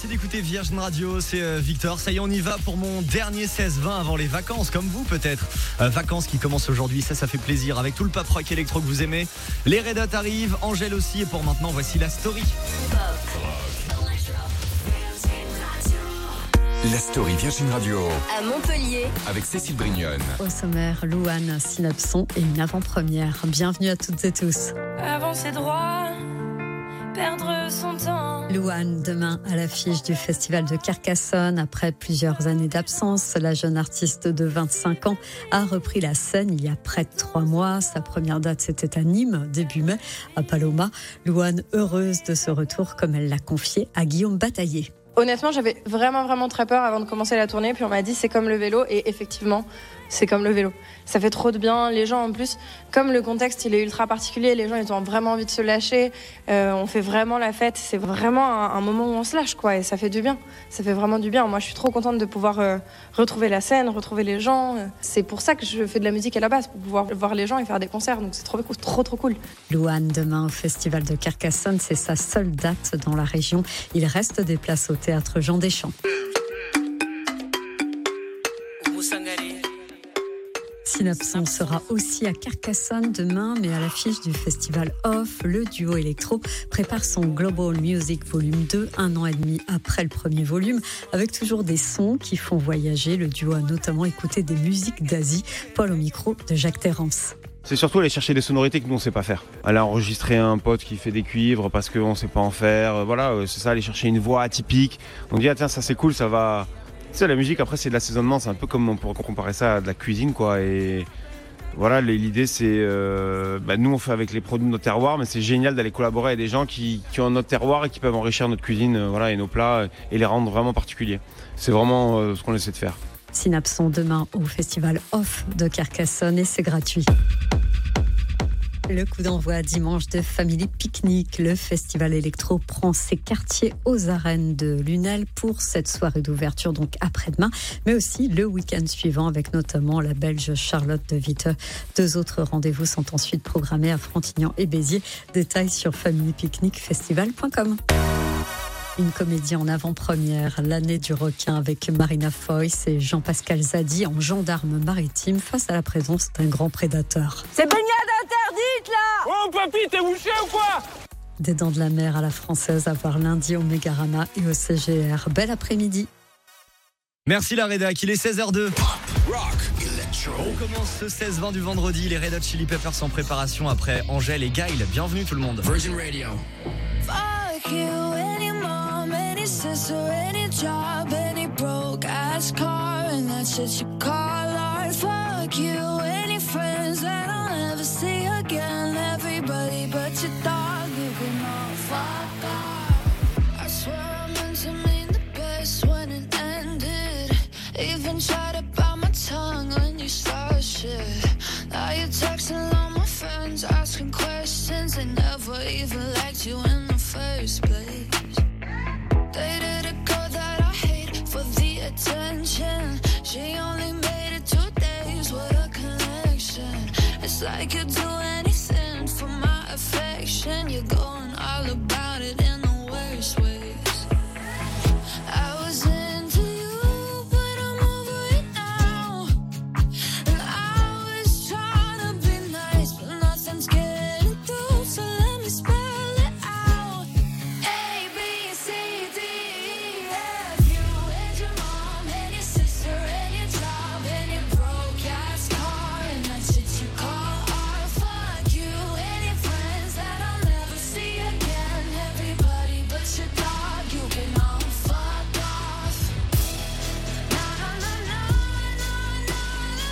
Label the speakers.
Speaker 1: Merci d'écouter Virgin Radio, c'est Victor. Ça y est, on y va pour mon dernier 16-20 avant les vacances, comme vous peut-être. Vacances qui commencent aujourd'hui, ça fait plaisir. Avec tout le pop rock électro que vous aimez. Les Red Hot arrivent, Angèle aussi. Et pour maintenant, voici la story.
Speaker 2: La story Virgin Radio.
Speaker 3: À Montpellier.
Speaker 2: Avec Cécile Brignone.
Speaker 4: Au sommaire, Louane, Synapson et une avant-première. Bienvenue à toutes et tous.
Speaker 5: Avancer droit, perdre son temps.
Speaker 4: Louane, demain à l'affiche du festival de Carcassonne. Après plusieurs années d'absence, la jeune artiste de 25 ans a repris la scène il y a près de 3 mois. Sa première date, c'était à Nîmes, début mai, à Paloma. Louane, heureuse de ce retour, comme elle l'a confié à Guillaume Bataillé.
Speaker 6: Honnêtement, j'avais vraiment très peur avant de commencer la tournée. Puis on m'a dit c'est comme le vélo. Et effectivement, c'est comme le vélo. Ça fait trop de bien. Les gens, en plus, comme le contexte il est ultra particulier, les gens ils ont vraiment envie de se lâcher. On fait vraiment la fête. C'est vraiment un moment où on se lâche, quoi. Et ça fait du bien. Ça fait vraiment du bien. Moi, je suis trop contente de pouvoir retrouver la scène, retrouver les gens. C'est pour ça que je fais de la musique à la base, pour pouvoir voir les gens et faire des concerts. Donc c'est trop cool.
Speaker 4: Louane, demain au festival de Carcassonne, c'est sa seule date dans la région. Il reste des places au théâtre Jean Deschamps. Synapson sera aussi à Carcassonne demain, mais à l'affiche du festival Off, le duo électro prépare son Global Music Volume 2, 1 an et demi après le premier volume, avec toujours des sons qui font voyager. Le duo a notamment écouté des musiques d'Asie. Paul au micro de Jacques Terrance.
Speaker 7: C'est surtout aller chercher des sonorités que nous on sait pas faire. Aller enregistrer un pote qui fait des cuivres parce qu'on sait pas en faire. Voilà, c'est ça, aller chercher une voix atypique. On dit tiens, ça c'est cool, ça va. Tu sais, la musique après c'est de l'assaisonnement, c'est un peu comme on pourrait comparer ça à de la cuisine, quoi. Et voilà, l'idée c'est nous on fait avec les produits de notre terroir, mais c'est génial d'aller collaborer avec des gens qui ont notre terroir et qui peuvent enrichir notre cuisine, et nos plats et les rendre vraiment particuliers. C'est vraiment ce qu'on essaie de faire.
Speaker 4: Synapson demain au festival Off de Carcassonne et c'est gratuit. Le coup d'envoi dimanche de Family Picnic. Le festival électro prend ses quartiers aux arènes de Lunel pour cette soirée d'ouverture, donc après-demain, mais aussi le week-end suivant avec notamment la Belge Charlotte de Witte. 2 autres rendez-vous sont ensuite programmés à Frontignan et Béziers. Détails sur familypicnicfestival.com. Une comédie en avant-première, L'année du requin, avec Marina Foïs et Jean-Pascal Zadi en gendarme maritime face à la présence d'un grand prédateur.
Speaker 5: C'est baignade interdite là.
Speaker 8: Oh papy, t'es bouché ou quoi?
Speaker 4: Des dents de la mer à la française à voir lundi au Mégarama et au CGR. Bel après-midi.
Speaker 1: Merci la rédac, il est 16h02.
Speaker 2: Rock, electro.
Speaker 1: On commence ce 16-20 du vendredi. Les Red Hot Chili Peppers en préparation après Angèle et Gaël. Bienvenue tout le monde.
Speaker 2: Virgin Radio.
Speaker 5: Fuck you, any mom, any sister, any job, any broke ass car, and that's shit you call art. Fuck you, any friends that I'll never see again. Everybody but your dog, you can all fuck off. I swear I meant to mean the best when it ended. Even tried to bite my tongue when you started shit. Now you're texting all my friends, asking questions. They never even liked you in the first place. Dated a girl that I hate for the attention. She only made it 2 days, what a connection. It's like you'd do anything for my affection. You go